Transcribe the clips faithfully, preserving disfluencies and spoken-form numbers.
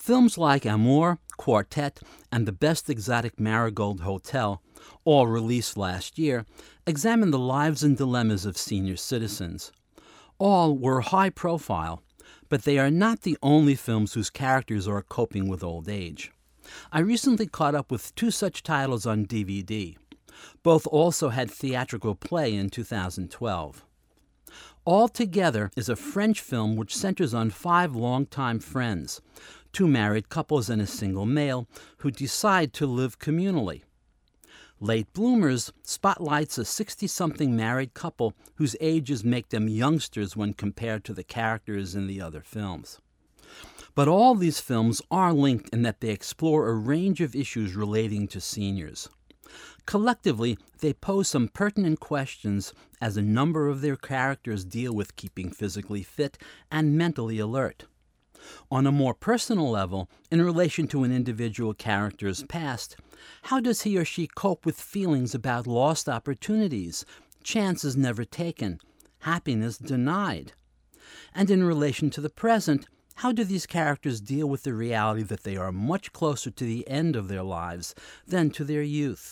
Films like Amour, Quartet, and The Best Exotic Marigold Hotel, all released last year, examine the lives and dilemmas of senior citizens. All were high profile, but they are not the only films whose characters are coping with old age. I recently caught up with two such titles on D V D. Both also had theatrical play in two thousand twelve. All Together is a French film which centers on five longtime friends, two married couples and a single male, who decide to live communally. Late Bloomers spotlights a sixty-something married couple whose ages make them youngsters when compared to the characters in the other films. But all these films are linked in that they explore a range of issues relating to seniors. Collectively, they pose some pertinent questions as a number of their characters deal with keeping physically fit and mentally alert. On a more personal level, in relation to an individual character's past, how does he or she cope with feelings about lost opportunities, chances never taken, happiness denied? And in relation to the present, how do these characters deal with the reality that they are much closer to the end of their lives than to their youth?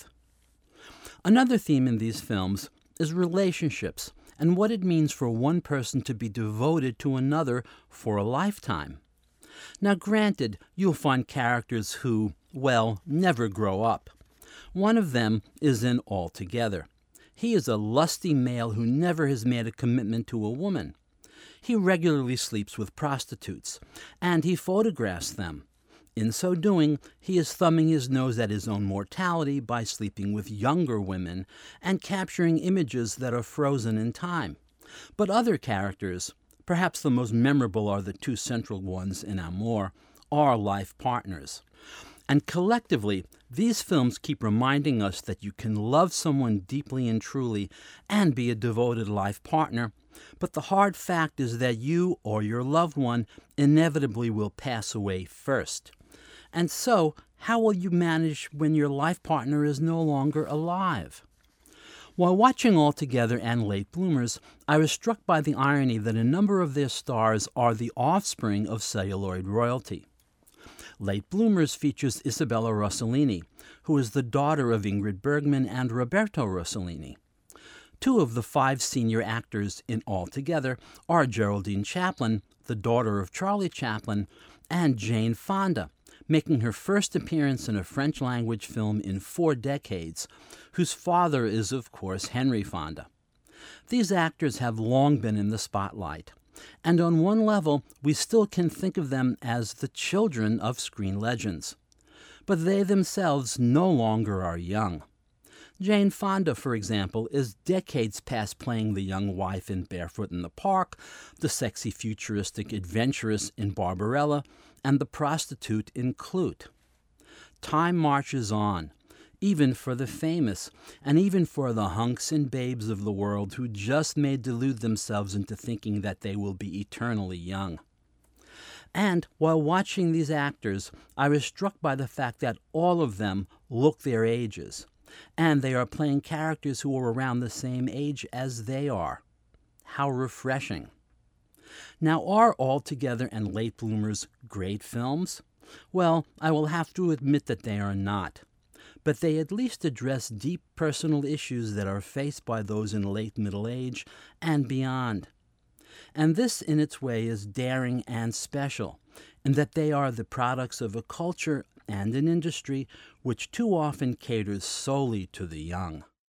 Another theme in these films is relationships and what it means for one person to be devoted to another for a lifetime. Now, granted, you'll find characters who, well, never grow up. One of them is in All Together. He is a lusty male who never has made a commitment to a woman. He regularly sleeps with prostitutes, and he photographs them. In so doing, he is thumbing his nose at his own mortality by sleeping with younger women and capturing images that are frozen in time. But other characters, perhaps the most memorable are the two central ones in Amour, are life partners. And collectively, these films keep reminding us that you can love someone deeply and truly and be a devoted life partner, but the hard fact is that you or your loved one inevitably will pass away first. And so, how will you manage when your life partner is no longer alive? While watching All Together and Late Bloomers, I was struck by the irony that a number of their stars are the offspring of celluloid royalty. Late Bloomers features Isabella Rossellini, who is the daughter of Ingrid Bergman and Roberto Rossellini. Two of the five senior actors in All Together are Geraldine Chaplin, the daughter of Charlie Chaplin, and Jane Fonda, making her first appearance in a French-language film in four decades, whose father is, of course, Henry Fonda. These actors have long been in the spotlight, and on one level, we still can think of them as the children of screen legends. But they themselves no longer are young. Jane Fonda, for example, is decades past playing the young wife in Barefoot in the Park, the sexy futuristic adventuress in Barbarella, and the prostitute in Klute. Time marches on, even for the famous, and even for the hunks and babes of the world who just may delude themselves into thinking that they will be eternally young. And while watching these actors, I was struck by the fact that all of them look their ages, and they are playing characters who are around the same age as they are. How refreshing. Now, are All Together and Late Bloomers great films? Well, I will have to admit that they are not. But they at least address deep personal issues that are faced by those in late middle age and beyond. And this, in its way, is daring and special, in that they are the products of a culture and an industry which too often caters solely to the young.